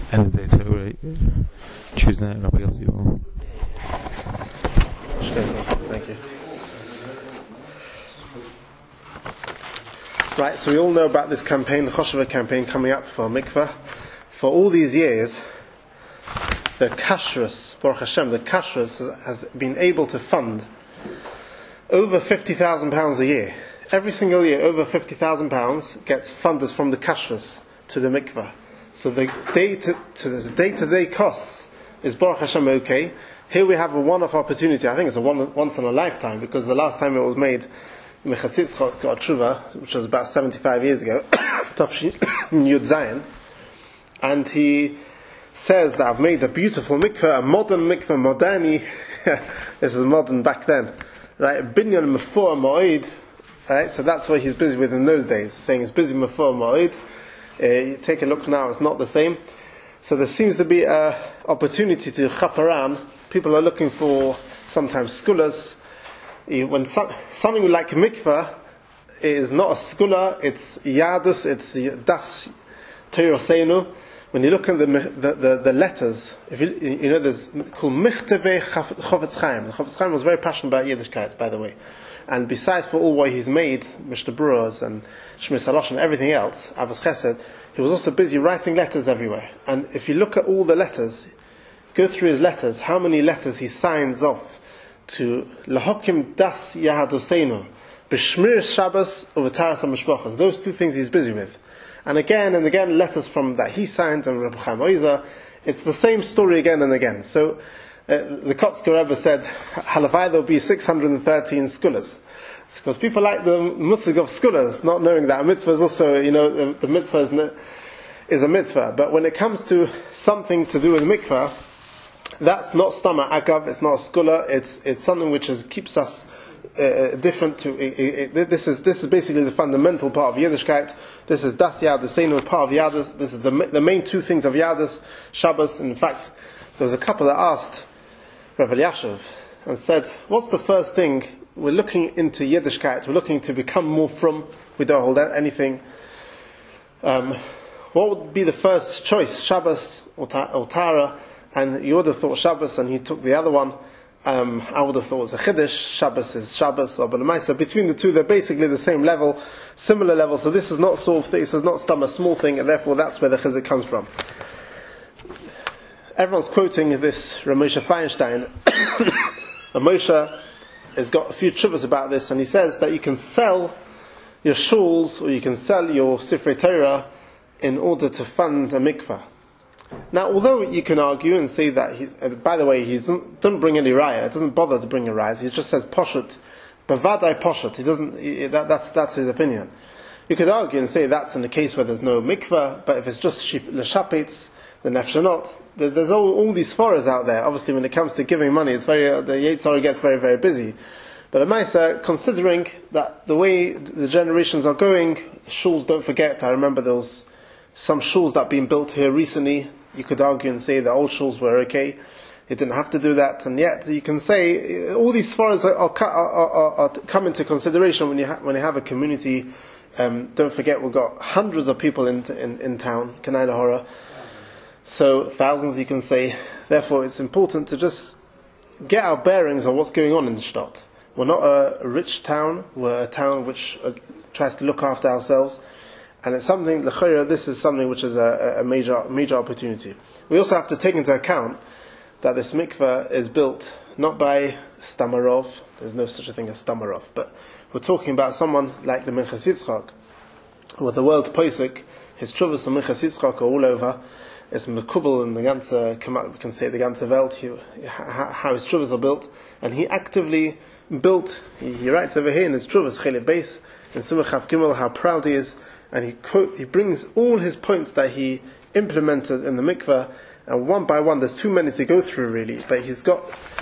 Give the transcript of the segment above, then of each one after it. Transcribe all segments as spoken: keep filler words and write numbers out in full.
End of day Torah, Tuesday night, Rabbi Yossi. Thank you. Right, so we all know about this campaign, the Chosheva campaign coming up for mikveh. For all these years, the Kashrus, Baruch Hashem, the Kashrus has, has been able to fund over fifty thousand pounds a year. Every single year, over fifty thousand pounds gets funded from the Kashrus to the mikveh. So the day to, to the day-to-day costs is Baruch Hashem okay. Here we have a one-off opportunity. I think it's a one, once in a lifetime, because the last time it was made, Mechatzitz got a tshuva, which was about seventy-five years ago, Tafshin Yud Zayin, and he says that I've made a beautiful mikveh, a modern mikveh, moderni. This is modern back then, right? Binyan Mefor Moed, right? So that's what he's busy with in those days, saying he's busy Mefor Moed. Uh, you take a look now, it's not the same. So there seems to be an opportunity to chaparan. People are looking for sometimes scholars. When so, something like mikveh is not a scholar, it's yadus, it's das teirosenu. When you look at the the, the, the letters, if you, you know, there's called Michteve Chofetz Chaim. The Chofetz Chaim was very passionate about Yiddishkeit, by the way. And besides for all what he's made, Mishnah Berurah and Shmir Salosh and everything else, Avos Chesed, he was also busy writing letters everywhere. And if you look at all the letters, go through his letters, how many letters he signs off to Lahokim Das Yahadoseinu, B'Shmir Shabbos Uv'Taras HaMishpachos. Those two things he's busy with. And again and again, letters from that he signed and Reb Chaim Oizer. It's the same story again and again. So uh, the Kotzker Rebbe said, Halavai there'll be six hundred thirteen scholars. It's because people like the musig of scholars, not knowing that a mitzvah is also, you know, the, the mitzvah is, ne- is a mitzvah. But when it comes to something to do with mikvah, that's not stama agav, it's not a scholar, it's it's something which is, keeps us uh, different to, it, it, this is this is basically the fundamental part of Yiddishkeit. This is das Yahadoseinu, part of Yadus. This is the the main two things of Yadus, Shabbos. In fact, there was a couple that asked Rav Elyashiv and said, what's the first thing? We're looking into Yiddishkeit, we're looking to become more from, we don't hold out anything. Um, what would be the first choice, Shabbos or, ta- or Tara? And you would have thought Shabbos, and he took the other one. Um, I would have thought it was a Chiddush. Shabbos is Shabbos or B'Lemaisa. Between the two, they're basically the same level, similar level. So this is not sort of thing, this is not some a small thing, and therefore that's where the Chizuk comes from. Everyone's quoting this Ramosha Feinstein. Ramosha has got a few tshuvas about this, and he says that you can sell your shuls or you can sell your Sifrei Torah in order to fund a mikvah. Now, although you can argue and say that, he, uh, by the way, he doesn't, doesn't bring any raya, it doesn't bother to bring a raya, he just says poshut, bavadai poshut, he doesn't, he, that, that's, that's his opinion. You could argue and say that's in the case where there's no mikvah, but if it's just l'shapitz, the nefshanot, there's all, all these foras out there. Obviously, when it comes to giving money, it's very, uh, the Yetzirah gets very, very busy. But Amaisa, considering that the way the generations are going, shuls, don't forget, I remember there was some shuls that have been built here recently. You could argue and say the old shuls were okay. It didn't have to do that, and yet you can say all these foras are, are, are, are, are come into consideration when you ha- when you have a community. Um, don't forget, we've got hundreds of people in in, in town, Kanai Lahora. So thousands, you can say. Therefore, it's important to just get our bearings on what's going on in the Shtad. We're not a rich town. We're a town which uh, tries to look after ourselves. And it's something, l'chayra, this is something which is a, a major major opportunity. We also have to take into account that this mikveh is built not by Stamarov. There's no such a thing as Stamarov. But we're talking about someone like the Minchas Yitzchak, with the world Pesach. His truvas of Minchas Yitzchak are all over. It's mekubal in the ganze, we can say the ganze Welt, he, how his truvas are built, and he actively built. He, he writes over here in his truvas Chelev Beis in Simach Chav Gimel how proud he is, and he quote, he brings all his points that he implemented in the mikveh, and one by one, there's too many to go through really, but he's got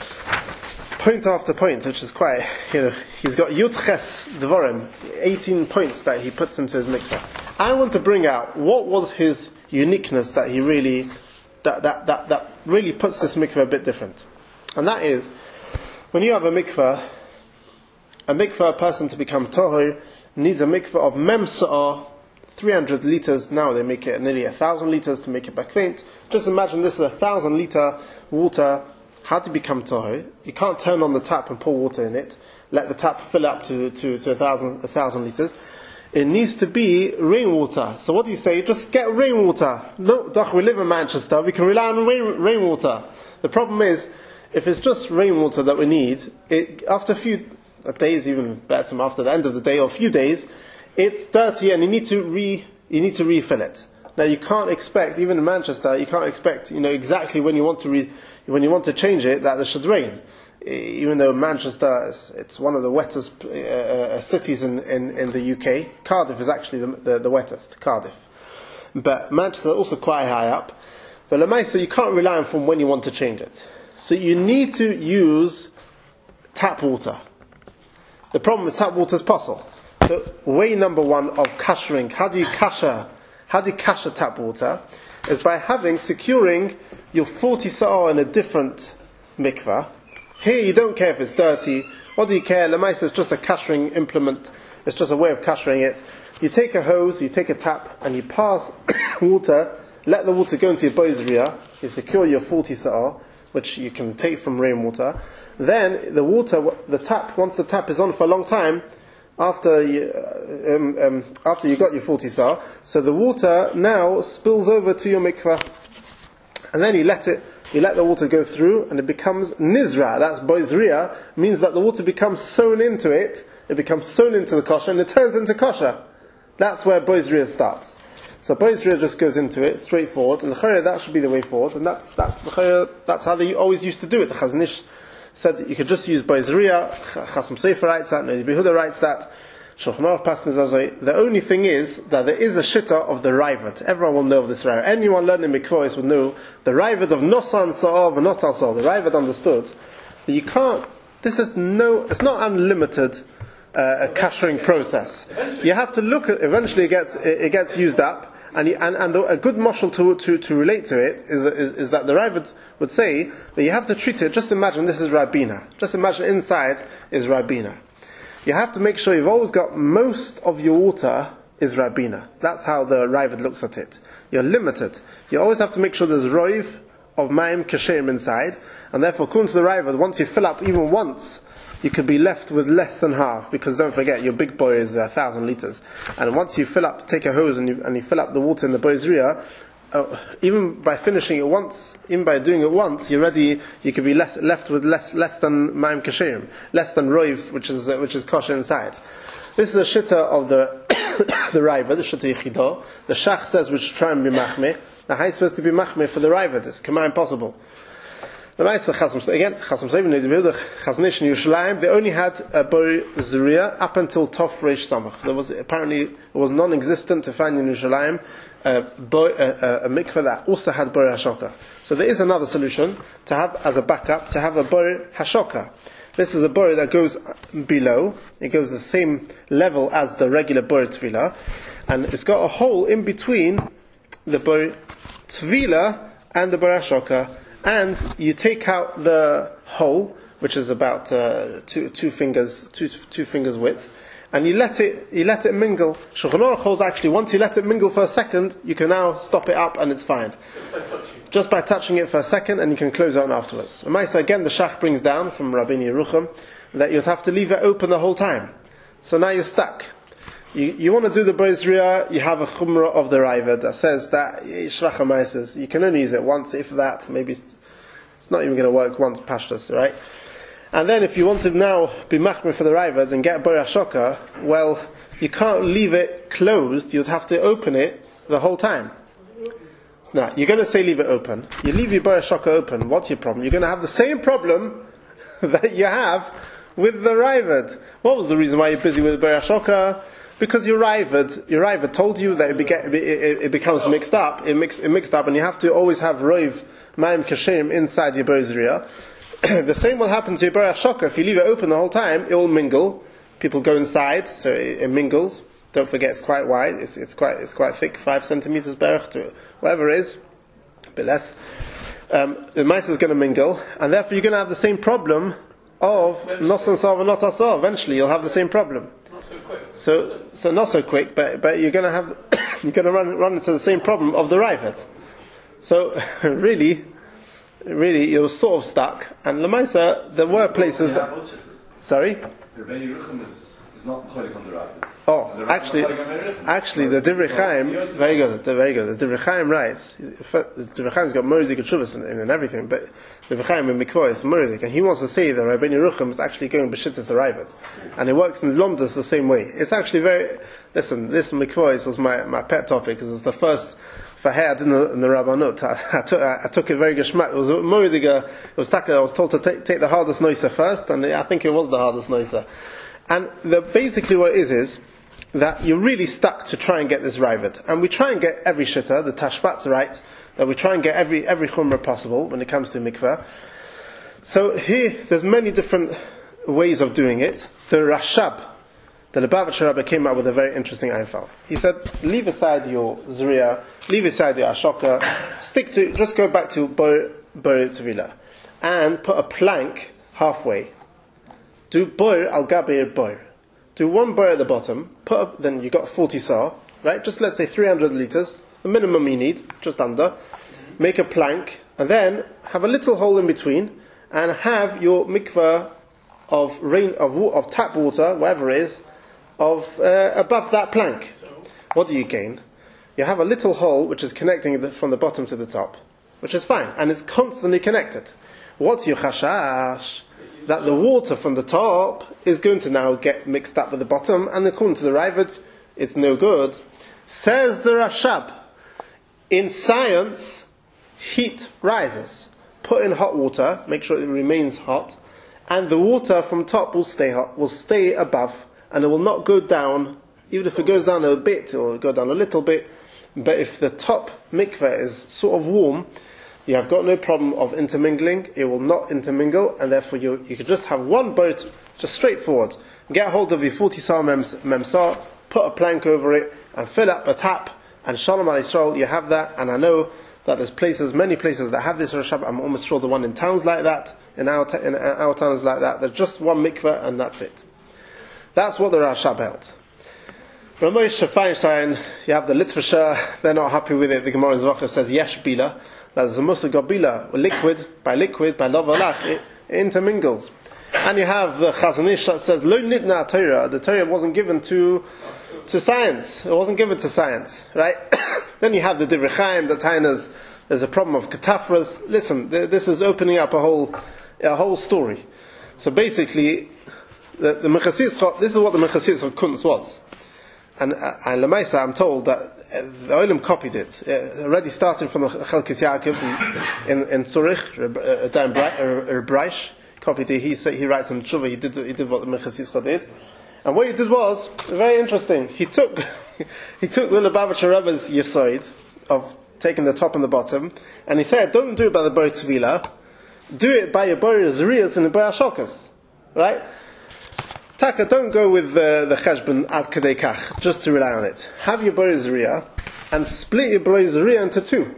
point after point, which is quite, you know, he's got Yud Ches Dvorim, eighteen points that he puts into his mikveh. I want to bring out what was his uniqueness that he really, that, that, that, that really puts this mikveh a bit different. And that is, when you have a mikveh, a mikveh, a person to become tohor, needs a mikveh of mem sa'ah, three hundred liters. Now they make it nearly one thousand liters to make it bakveint. Just imagine this is a one thousand liter water. How to become tahor? You can't turn on the tap and pour water in it. Let the tap fill up to, to, to one thousand, one thousand liters. It needs to be rainwater. So what do you say? Just get rainwater. Look, we live in Manchester. We can rely on rain, rainwater. The problem is, if it's just rainwater that we need, it, after a few days, even better, after the end of the day or a few days, it's dirty and you need to re you need to refill it. Now you can't expect, even in Manchester, you can't expect, you know, exactly when you want to re, when you want to change it that there should rain. Even though Manchester is it's one of the wettest uh, cities in, in, in the U K. Cardiff is actually the, the, the wettest. Cardiff, but Manchester is also quite high up. But Lamaisa, you can't rely on from when you want to change it. So you need to use tap water. The problem with tap water is possible. So way number one of kashering, how do you kasher, how do you kasher tap water, is by having, securing your forty sa'ah in a different mikvah. Here you don't care if it's dirty. What do you care? Lamaisa is just a kashering implement. It's just a way of kashering it. You take a hose, you take a tap, and you pass water, let the water go into your boizriya, you secure your forty sa'ah, which you can take from rainwater. Then the water, the tap, once the tap is on for a long time, after you, um, um, after you got your forty sa'ah, so the water now spills over to your mikvah, and then you let it, you let the water go through, and it becomes nizra. That's boizriya, means that the water becomes sewn into it. It becomes sewn into the kosher, and it turns into kosher. That's where boizriya starts. So boizriya just goes into it, straightforward, and that should be the way forward, and that's that's that's how they always used to do it. The Chazon Ish said that you could just use boizriya. Chasam Sofer writes that, Noda B'Yehuda writes that. Shulchan Aruch passes as well. The only thing is that there is a shitta of the Raivad. Everyone will know of this Raivad. Anyone learning Mikvahs would know the Raivad of Nosan Sa'ah and Notan Sa'ah. The Raivad understood that you can't. This is no. It's not unlimited. Uh, a kashering process. You have to look at. Eventually, it gets it, it gets used up, and you, and and the, a good mashal to, to to relate to it is, is is that the Raivad would say that you have to treat it. Just imagine this is Rabina. Just imagine inside is Rabina. You have to make sure you've always got most of your water is Rabina. That's how the Raivad looks at it. You're limited. You always have to make sure there's roiv of Mayim Kasherim inside, and therefore, according to the Raivad, once you fill up even once, you could be left with less than half, because don't forget, your big boy is a thousand liters. And once you fill up, take a hose and you, and you fill up the water in the boizriya, uh, even by finishing it once, even by doing it once, you're ready, you could be left, left with less less than Ma'im Kasherim, less than Roiv, which is uh, which is kosher inside. This is a shitta of the the Raivad, the shitta Yechidah. The Shach says we should try and be machmeh. Now, how are you supposed to be machmeh for the Raivad? It's kama impossible. Again, Chasam Sofer, Noda B'Yehuda, Chazon Ish in Yerushalayim, they only had a Bor Zuriya up until Tov Reish Samach. There was apparently it was non-existent to find in Yerushalayim a, bor, a, a, a mikveh that also had Bor Hashoka. So there is another solution to have as a backup to have a Bor Hashoka. This is a Bor that goes below. It goes the same level as the regular Bor Tvila, and it's got a hole in between the Bor Tvila and the Bor Hashoka. And you take out the hole, which is about uh, two two fingers two two fingers width, and you let it you let it mingle. Shulchan Aruch holds actually once you let it mingle for a second, you can now stop it up and it's fine. Just by touching, Just by touching it for a second, and you can close it on afterwards. And Maisa, again, the Shach brings down from Rabbeinu Yerucham that you'd have to leave it open the whole time. So now you're stuck. You, you want to do the boizriya, you have a chumrah of the Raivad that says that says you can only use it once, if that, maybe it's, it's not even going to work once pashtas, right? And then if you want to now be machmir for the Raivad and get Bor Hashoka, well, you can't leave it closed, you'd have to open it the whole time. Now, you're going to say leave it open. You leave your Bor Hashoka open, what's your problem? You're going to have the same problem that you have with the Raivad. What was the reason why you're busy with Bor Hashoka? Because your Raivad, your Raivad told you that it, beca- it, it, it becomes mixed up. It, mix, it mixed up, and you have to always have Roiv Ma'im Kasherim inside your boizriya. The same will happen to your Bor Hashoka. If you leave it open the whole time, it will mingle. People go inside, so it, it mingles. Don't forget, it's quite wide. It's, it's quite it's quite thick, five centimeters berach to whatever it is, a bit less. Um, the mice is going to mingle, and therefore you're going to have the same problem of Nosan Sa'ah and Notan Sa'ah. Eventually, you'll have the same problem. So, so not so quick, but but you're going to have you're going to run run into the same problem of the Ravid. So really, really, you're sort of stuck. And Lamaisa, there were places that. Sorry. It's not Cholik on the Ravid. Oh, actually, actually, the Divrei Chaim, very good, very good. The Divrei Chaim writes, the Divrei Chaim's got Murzik and Shuvas and, and everything, but the Divrei Chaim in Mikvah is Murzik, and he wants to say that Rabbeinu Yerucham is actually going B'shittas Aravid, and it works in Lomdas the same way. It's actually very, listen, this Mikvah was my, my pet topic, because it's the first Faheh I did in the, in the Rabbanut. I, I, took, I, I took it very geschmack. It was Murzik, it was Taka, I was told to take, take the hardest noiser first, and I think it was the hardest noiser. And the, basically what it is is that you're really stuck to try and get this Ravid. And we try and get every shitta, the Tashbatz writes, that we try and get every every chumrah possible when it comes to mikveh. So here, there's many different ways of doing it. The Rashab, the Lubavitcher Rebbe came out with a very interesting einfall. He said, leave aside your Zriya, leave aside your Ashoka, stick to, just go back to Bor Tzvila, and put a plank halfway. Do bor al gabeir bor. Do one bor at the bottom. Put up, then you got forty saw, right? Just let's say three hundred liters, the minimum you need, just under. Make a plank, and then have a little hole in between, and have your mikveh of rain of of tap water, whatever it is, of uh, above that plank. What do you gain? You have a little hole which is connecting the, from the bottom to the top, which is fine, and it's constantly connected. What's your chashash? That the water from the top is going to now get mixed up with the bottom, and according to the Ravid, it's no good. Says the Rashab, in science, heat rises. Put in hot water, make sure it remains hot, and the water from top will stay hot, will stay above, and it will not go down, even if it goes down a bit, or go down a little bit. But if the top mikveh is sort of warm, you have got no problem of intermingling. It will not intermingle, and therefore you you could just have one boat, just straightforward. Get hold of your forty sar memsar, put a plank over it, and fill up a tap, and Shalom Al Yisrael, you have that. And I know that there's places, many places that have this Rashab. I'm almost sure the one in towns like that, in our t- in our towns like that, there's just one mikveh, and that's it. That's what the Rashab held. Ramosh Feinstein, you have the Litvisher, they're not happy with it. The Gemara Zvachar says yesh bila. That is a musig of bila, liquid, by liquid, by lavalach, it, it intermingles. And you have the Chazon Ish that says, Lo nitna Torah, the Torah wasn't given to to science, it wasn't given to science, right? Then you have the Divrei Chaim, the Tainas, there's a problem of katafras. Listen, th- this is opening up a whole a whole story. So basically, the, the Mechasis, this is what the Mechasis of Kunz was. And uh, and Lamaisa, I'm told that uh, the Olim copied it uh, already, starting from the Chalkis Yaakov in, in, in Zurich. uh, Dan Breish copied it. He say, he writes in Tshuva. He did he did what the Mechasis did, and what he did was very interesting. He took he took the Lubavitcher Rebbe's Yesod of taking the top and the bottom, and he said, don't do it by the Bor Tzvila, do it by your Bor Zriyas and the Bor Ashokas, right? Taka, don't go with uh, the cheshbon ad kadei kach, just to rely on it. Have your Bor Zriya and split your Bor Zriya into two.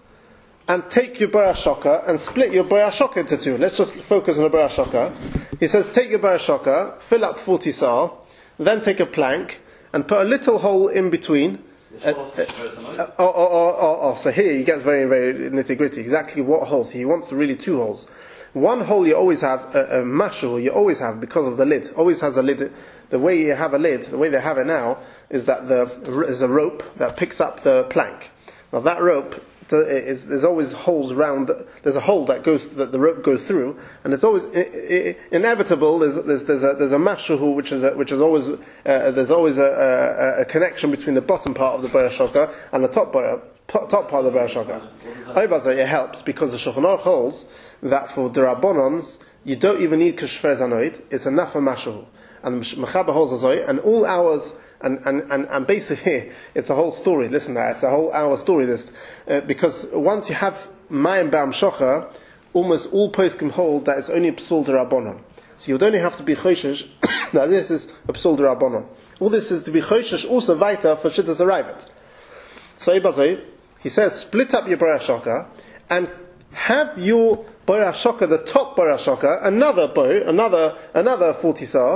And take your Bor Ashoka and split your Bor Ashoka into two. Let's just focus on the Bor Ashoka. He says, take your Bor Ashoka, fill up forty sar, then take a plank and put a little hole in between. Uh, uh, uh, oh, oh, oh, oh, oh, so here he gets very, very nitty gritty. Exactly what holes? He wants really two holes. One hole you always have, a, a mashal you always have because of the lid. Always has a lid. The way you have a lid, the way they have it now, is that the, there's a rope that picks up the plank. Now that rope, is, there's always holes around, there's a hole that goes, that the rope goes through, and it's always I, I, inevitable, there's, there's, there's a, there's a mashal which is, a, which is always, uh, there's always a, a, a connection between the bottom part of the Bor Ashoka and the top part. Top part of the Bor Ashoka. It helps because the Shulchan Aruch holds that for the Rabbanons you don't even need kashfer zanoid; it's enough for mashahu. And the Mechaber holds azoi, and all hours, and, and, and, and basically it's a whole story. Listen, to that it's a whole hour story. This uh, because once you have mayim b'am shocha, almost all poskim hold that it's only a psul d'Rabbanon. So you'd only have to be choishish. Now this is a psul d'Rabbanon. All this is to be choishish also weiter for shittas arrivat. So Ibazai, he says, split up your Bor Ashoka and have your Bor Ashoka, the top Bor Ashoka, another Bor, another another forty sar,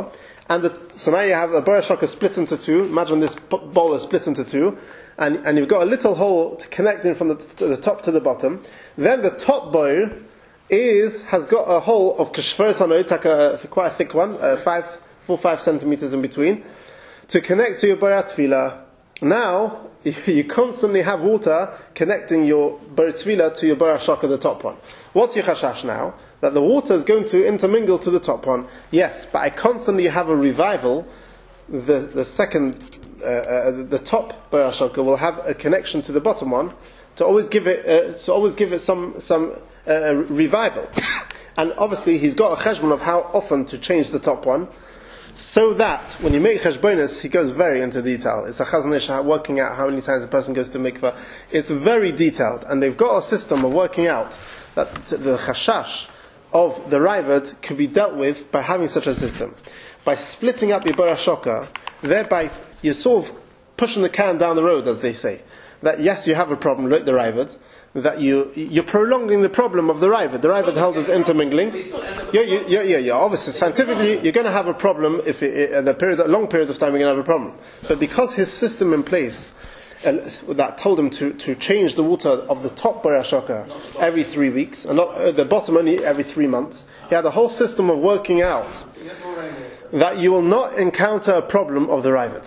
And the, so now you have a Bora Shaka split into two. Imagine this bowl is split into two. And, and you've got a little hole to connect in from the, to the top to the bottom. Then the top bowl is, has got a hole of kashfer sanoid, like a, quite a thick one, uh, five, four, five centimeters in between, to connect to your Bora Tefillah. Now, you constantly have water connecting your Bora Tefillah to your Bora Shaka, the top one. What's your chashash now? That the water is going to intermingle to the top one. Yes, but I constantly have a revival. The the second, uh, uh, the top Bora Shaka will have a connection to the bottom one to always give it, uh, to always give it some some uh, revival. And obviously, he's got a cheshbon of how often to change the top one, so that when you make cheshbonis, he goes very into detail. It's a Chazon Ish working out how many times a person goes to mikveh. It's very detailed, and they've got a system of working out that the chashash of the Raavad can be dealt with by having such a system. By splitting up your Bora Shaka, thereby you're sort of pushing the can down the road, as they say. That yes, you have a problem with the Raavad, that you, you're prolonging the problem of the Raavad. The Raavad held as intermingling. Yeah, yeah, yeah, yeah, yeah. Obviously, scientifically, you're going to have a problem if it, in a period, a long period of time, you're going to have a problem. But because his system in place, Uh, that told him to, to change the water of the top Bora Shaka every three weeks, and not uh, the bottom only every three months. He had a whole system of working out that you will not encounter a problem of the Raavad.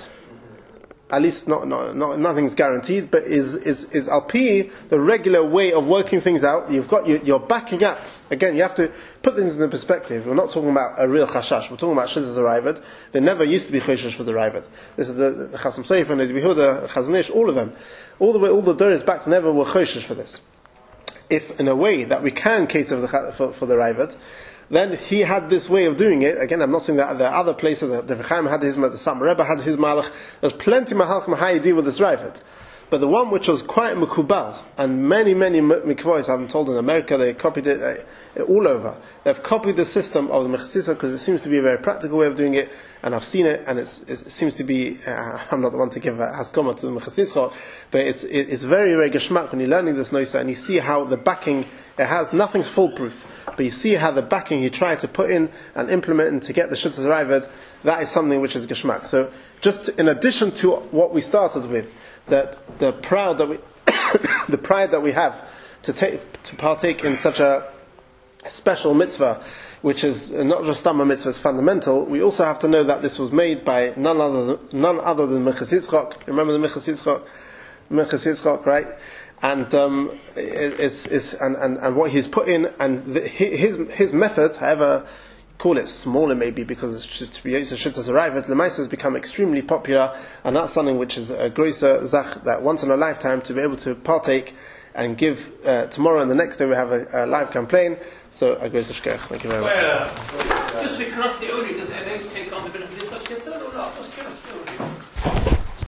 At least, not, not, not nothing's guaranteed, but is is is al pi the regular way of working things out. You've got you, you're backing up. Again, you have to put things into perspective. We're not talking about a real chashash. We're talking about shizas Raavad. There never used to be choshesh for the Raavad. This is the, the Chasam Sofer and the Yehuda, Chazon Ish, all of them, all the way, all the doors back never were choshesh for this. If in a way that we can cater for the, for, for the Raavad, then he had this way of doing it. Again, I'm not saying that there are other places. The, the Rechaim had his, the Sam Rebbe had his malach. There's plenty of mahalchim how you deal with this Raavad. But the one which was quite mekubal, and many, many mikvois, I'm told in America, they copied it uh, all over. They've copied the system of the Mechasisa because it seems to be a very practical way of doing it, and I've seen it, and it's, it seems to be, uh, I'm not the one to give a haskoma to the Mechasisa, but it's, it, it's very, very geshmak when you're learning this noisa, and you see how the backing, it has, nothing's foolproof, but you see how the backing he tried to put in and implement and to get the Shitas Raavad, that is something which is geshmak. So, just in addition to what we started with, that the proud that we, the pride that we have to take to partake in such a special mitzvah, which is not just Stamma mitzvah, it's fundamental. We also have to know that this was made by none other than, none other than Minchas Yitzchak. Remember the Minchas Yitzchak, Minchas Yitzchak, right? And um, it, it's, it's and, and, and what he's put in, and the, his his method, however, call it smaller maybe because it's to be used to Shitas Raavad, Lemaisa has become extremely popular, and that's something which is a grosser zach that once in a lifetime to be able to partake and give. Uh, tomorrow and the next day we have a, a live campaign. So a grosser shkech. Thank you very much. Well, uh, just across the Uri, does N H take on the bit of this? Just curious.